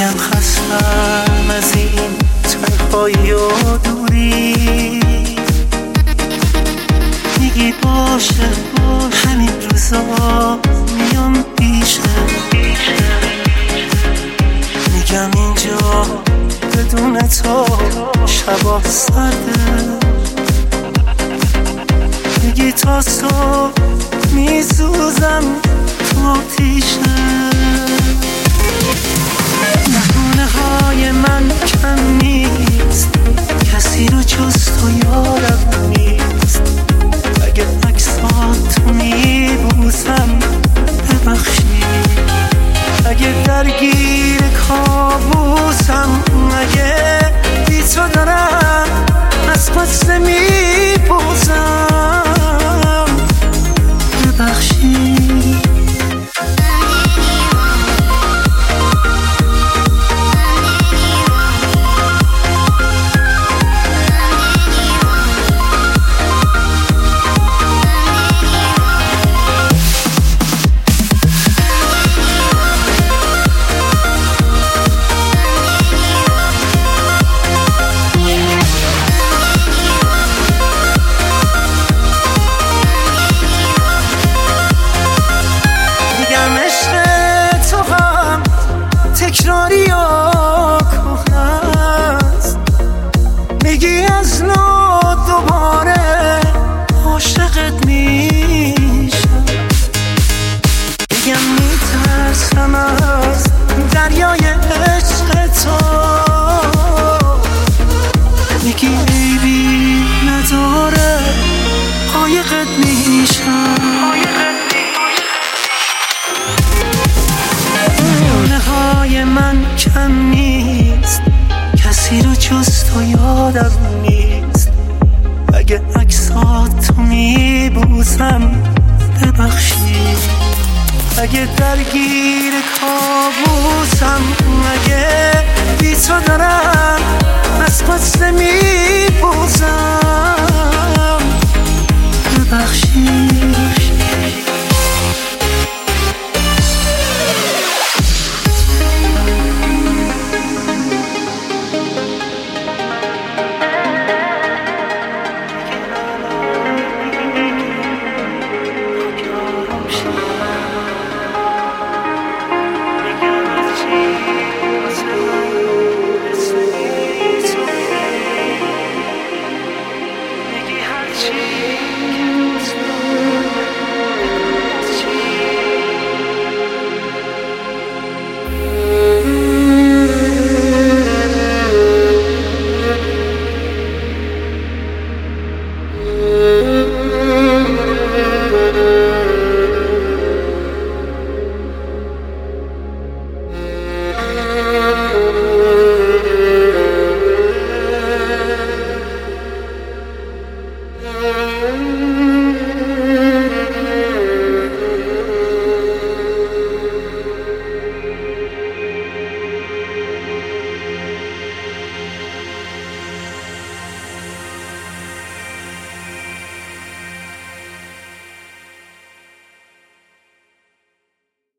میگم خستم از این تنهایی و دوری، میگی باشه همین روزا میام پیشه، میگم اینجا بدون تو شبا سرده، میگی تا صبح میسوزم تو آتیشه. بهونه های من کم نیست، کسی رو جز تو یادم نیست، اگه عکساتو میبوسم ببخشی، اگه درگیر کابوسم، اگه بی تو دارم از قصه میپوزم ببخشی. تکراری و کهنه است، میگی از نو دوباره عاشقت میشم، میگم میترسم از دریای عشق تو، میگی عیبی نداره قایقت میشم. من کم نیست، کسی رو جز تو یادم نیست، اگه عکساتو میبوسم ببخشی، اگه درگیر کابوسم، اگه بی تو دارم از قصه میپوزم ببخشی.